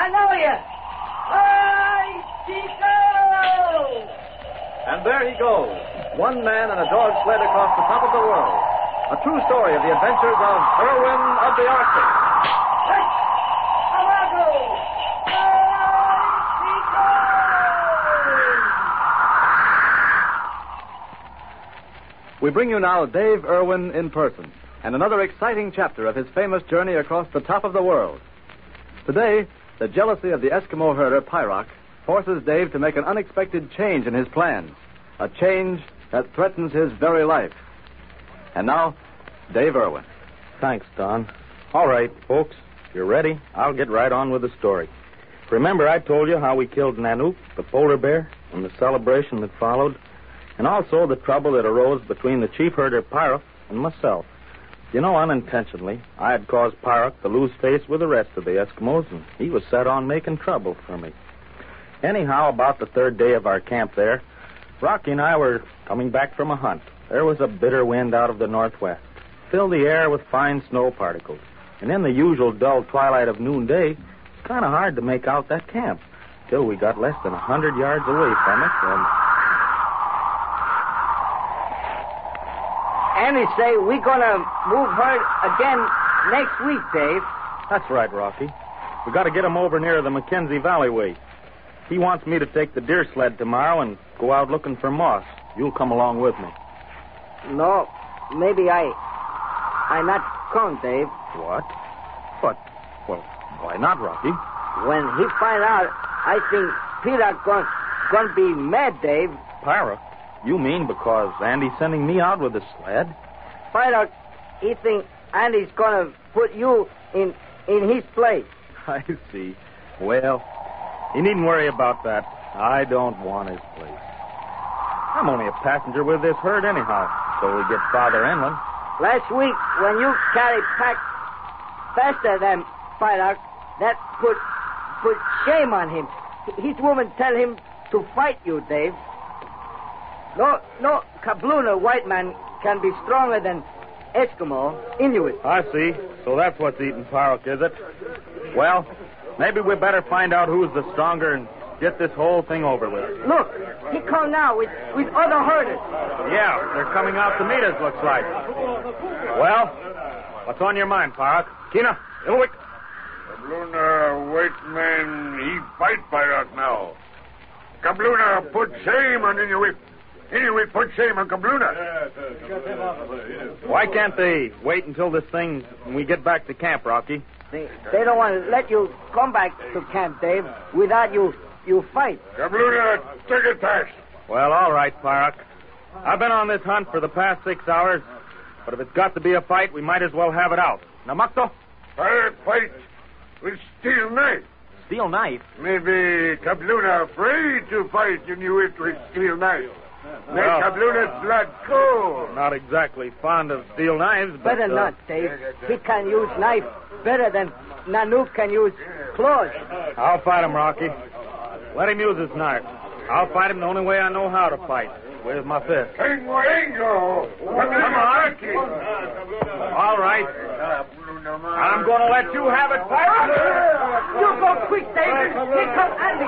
know you. Hi, Chico! And there he goes, one man and a dog sled across the top of the world. A true story of the adventures of Irwin of the Arctic. Hey, Amago! Hi, Chico! We bring you now Dave Irwin in person, and another exciting chapter of his famous journey across the top of the world. Today, the jealousy of the Eskimo herder, Pyrock, forces Dave to make an unexpected change in his plans, a change that threatens his very life. And now, Dave Irwin. Thanks, Don. All right, folks, if you're ready, I'll get right on with the story. Remember I told you how we killed Nanook, the polar bear, and the celebration that followed, and also the trouble that arose between the chief herder, Pyrock, and myself. You know, unintentionally, I had caused Pyrock to lose face with the rest of the Eskimos, and he was set on making trouble for me. Anyhow, about the third day of our camp there, Rocky and I were coming back from a hunt. There was a bitter wind out of the northwest, filled the air with fine snow particles. And in the usual dull twilight of noonday, it's kind of hard to make out that camp, till we got less than 100 yards away from it, and... Andy say we're gonna move herd again next week, Dave. That's right, Rocky. We got to get him over near the Mackenzie Valley way. He wants me to take the deer sled tomorrow and go out looking for moss. You'll come along with me. No, maybe I not come, Dave. What? But, well, why not, Rocky? When he find out, I think Peter gonna be mad, Dave. Pyrock? You mean because Andy's sending me out with the sled? Peter, he think Andy's gonna put you in his place. I see. Well, you needn't worry about that. I don't want his place. I'm only a passenger with this herd anyhow, so we get farther inland. Last week, when you carry pack faster than Pyrock, that put shame on him. His woman tell him to fight you, Dave. No, Kabluna white man can be stronger than Eskimo, Inuit. I see. So that's what's eating Pyrock, is it? Well, maybe we better find out who's the stronger and get this whole thing over with. Look, he come now with other herders. Yeah, they're coming out to meet us, looks like. Well, what's on your mind, Pyrock? Kina, Ilwick. Kabluna white man, he fight Pyrock now. Kabluna put shame on Inuit. Inuit put shame on Kabluna. Why can't they wait until this thing when we get back to camp, Rocky? They don't want to let you come back to camp, Dave, without you fight. Kabluna, take it fast. Well, all right, Pyrock. I've been on this hunt for the past 6 hours, but if it's got to be a fight, we might as well have it out. Namakto? Pyrock fight with steel knife. Steel knife? Maybe Kabluna afraid to fight Inuit with steel knife. Make Well, Kabluna's blood cold. Not exactly fond of steel knives, but... Better not, Dave. He can use knife better than Nanook can use claws. I'll fight him, Rocky. Let him use his knife. I'll fight him the only way I know how to fight, with my fist. Tenguengo. Come on. All right. I'm going to let you have it, Pyrock. You go quick, Dave. Here comes Andy.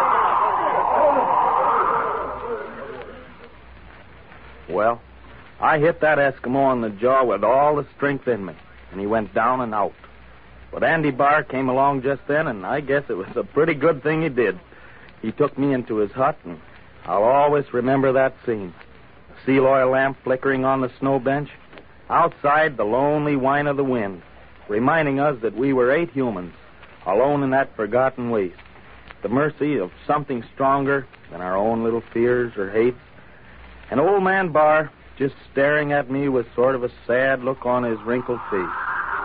Well, I hit that Eskimo on the jaw with all the strength in me, and he went down and out. But Andy Barr came along just then, and I guess it was a pretty good thing he did. He took me into his hut, and I'll always remember that scene. The seal oil lamp flickering on the snow bench. Outside, the lonely whine of the wind, reminding us that we were 8 humans, alone in that forgotten waste. The mercy of something stronger than our own little fears or hates. And old man Barr just staring at me with sort of a sad look on his wrinkled face.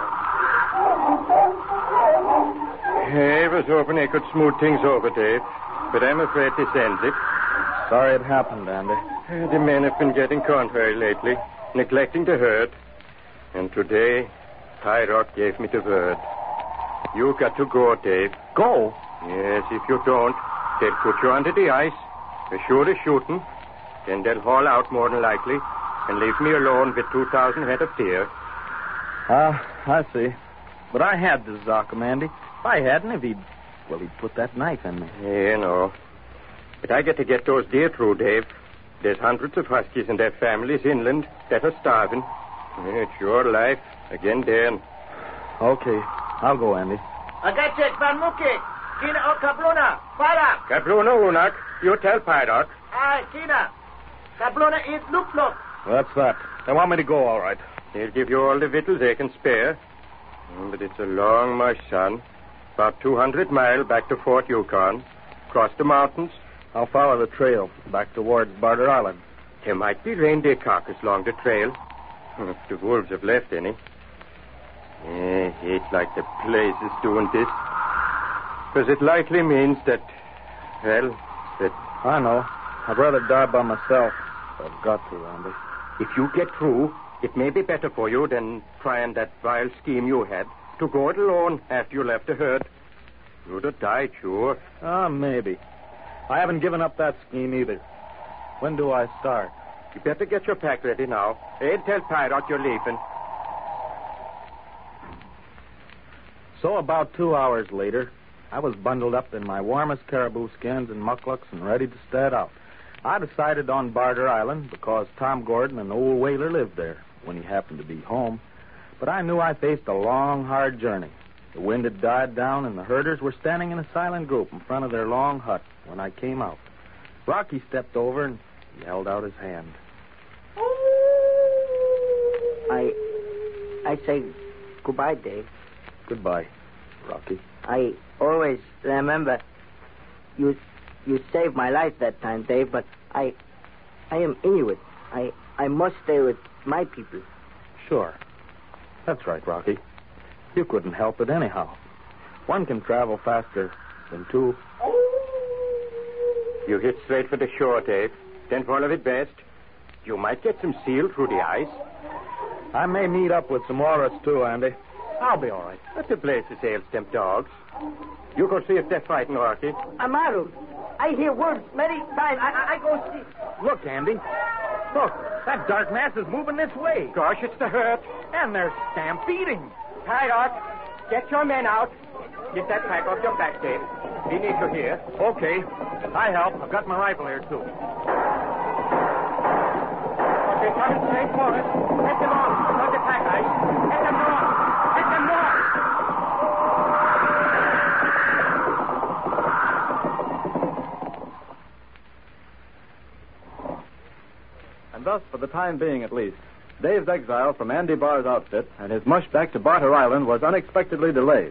I was hoping I could smooth things over, Dave, but I'm afraid this ends it. Sorry it happened, Andy. The men have been getting contrary lately, neglecting the herd. And today, Pyrock gave me the word. You got to go, Dave. Go? Yes, if you don't, they'll put you under the ice. They're sure to shooting. Then they'll haul out more than likely and leave me alone with 2,000 head of deer. I see. But I had the Zokum, Andy. If I hadn't, if he'd well, he'd put that knife in me. You know. But I get to get those deer through, Dave. There's hundreds of huskies and their families inland that are starving. It's your life. Again, Dan. Okay, I'll go, Andy. Agachek, Van Mukik, Kina o Kabluna, Parak. Kabluna, Unak. You tell Pyrock. Aye, Kina. Kabluna is look. That's that. They want me to go, all right. They'll give you all the victuals they can spare. But it's a long march, son. About 200 miles back to Fort Yukon. Across the mountains. I'll follow the trail back towards Barter Island. There might be reindeer carcass along the trail. If the wolves have left any. I hate like the place is doing this. Because it likely means that, well, that... I know. I'd rather die by myself. I've got to, Andy. If you get through, it may be better for you than trying that vile scheme you had to go it alone after you left the herd. You'd have died, sure. Maybe. I haven't given up that scheme either. When do I start? You better get your pack ready now. Aid tell Pyrock you're leaving. So about 2 hours later, I was bundled up in my warmest caribou skins and mucklucks and ready to start out. I decided on Barter Island because Tom Gordon, an old whaler, lived there when he happened to be home. But I knew I faced a long, hard journey. The wind had died down, and the herders were standing in a silent group in front of their long hut when I came out. Rocky stepped over and he held out his hand. I say goodbye, Dave. Goodbye, Rocky. I always remember you saved my life that time, Dave, but I am Inuit. I must stay with my people. Sure. That's right, Rocky. You couldn't help it anyhow. One can travel faster than two. You hit straight for the shore, Dave. Then follow it best. You might get some seal through the ice. I may meet up with some walrus, too, Andy. I'll be all right. But the place is hails them dogs. You go see if they're fighting, Rocky. Amaru, I hear words many times. I go see. Look, Andy. Look, that dark mass is moving this way. Gosh, it's the herd. And they're stampeding. Pyrock, get your men out. Get that pack off your back, Dave. We need you here. Okay. I help. I've got my rifle here, too. They're coming straight for us. Let them on. Not the pack ice. Let them north. Let them north. And thus, for the time being at least, Dave's exile from Andy Barr's outfit and his mush back to Barter Island was unexpectedly delayed.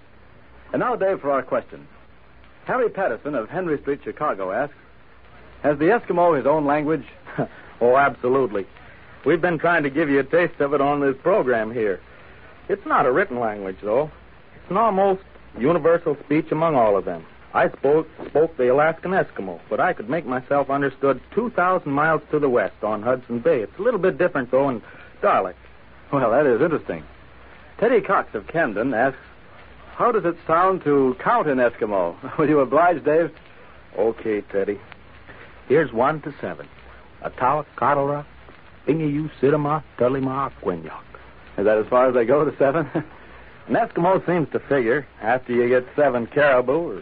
And now, Dave, for our questions. Harry Patterson of Henry Street, Chicago, asks, has the Eskimo his own language? Oh, absolutely. We've been trying to give you a taste of it on this program here. It's not a written language, though. It's an almost universal speech among all of them. I spoke the Alaskan Eskimo, but I could make myself understood 2,000 miles to the west on Hudson Bay. It's a little bit different, though, in dialect. Well, that is interesting. Teddy Cox of Camden asks, how does it sound to count in Eskimo? Will you oblige, Dave? Okay, Teddy. Here's 1 to 7. Atawa, Kadora, Pingayu, Sidama, Tulima, Quinyak. Is that as far as they go, to 7? An Eskimo seems to figure after you get 7 caribou or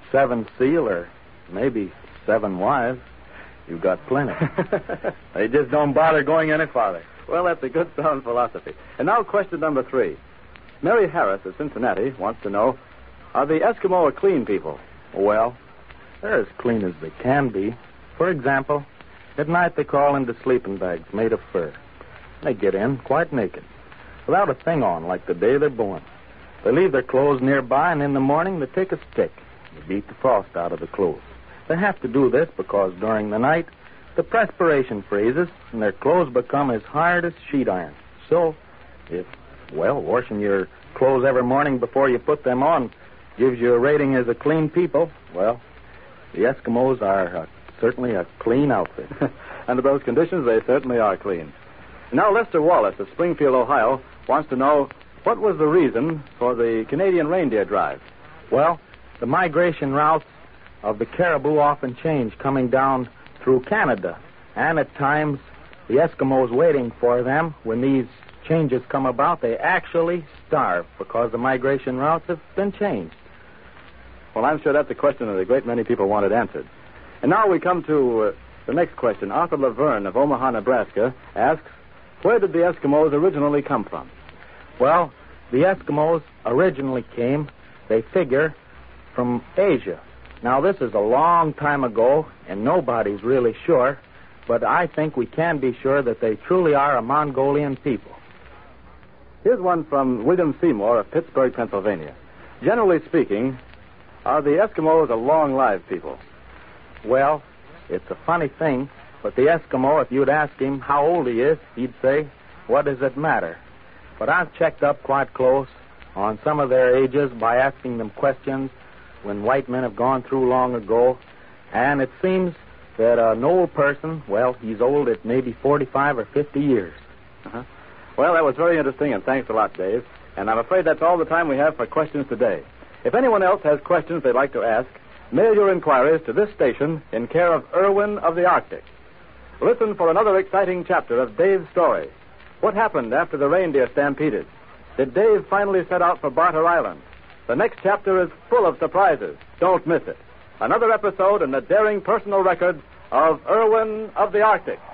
7 seal or maybe 7 wives, you've got plenty. They just don't bother going any farther. Well, that's a good sound philosophy. And now question number 3. Mary Harris of Cincinnati wants to know, are the Eskimo a clean people? Well, they're as clean as they can be. For example, at night they crawl into sleeping bags made of fur. They get in quite naked, without a thing on, like the day they're born. They leave their clothes nearby, and in the morning they take a stick and beat the frost out of the clothes. They have to do this because during the night, the perspiration freezes, and their clothes become as hard as sheet iron. So, if, washing your clothes every morning before you put them on gives you a rating as a clean people, well, the Eskimos are certainly a clean outfit. Under those conditions, they certainly are clean. Now, Lester Wallace of Springfield, Ohio, wants to know, what was the reason for the Canadian reindeer drive? Well, the migration routes of the caribou often change coming down through Canada. And at times, the Eskimos waiting for them, when these changes come about, they actually starve because the migration routes have been changed. Well, I'm sure that's a question that a great many people wanted answered. And now we come to the next question. Arthur Laverne of Omaha, Nebraska, asks, where did the Eskimos originally come from? Well, the Eskimos originally came, they figure, from Asia. Now, this is a long time ago, and nobody's really sure, but I think we can be sure that they truly are a Mongolian people. Here's one from William Seymour of Pittsburgh, Pennsylvania. Generally speaking, are the Eskimos a long-lived people? Well, it's a funny thing, but the Eskimo, if you'd ask him how old he is, he'd say, what does it matter? But I've checked up quite close on some of their ages by asking them questions when white men have gone through long ago, and it seems that an old person, well, he's old at maybe 45 or 50 years. Uh-huh. Well, that was very interesting, and thanks a lot, Dave. And I'm afraid that's all the time we have for questions today. If anyone else has questions they'd like to ask, mail your inquiries to this station in care of Irwin of the Arctic. Listen for another exciting chapter of Dave's story. What happened after the reindeer stampeded? Did Dave finally set out for Barter Island? The next chapter is full of surprises. Don't miss it. Another episode in the daring personal record of Irwin of the Arctic.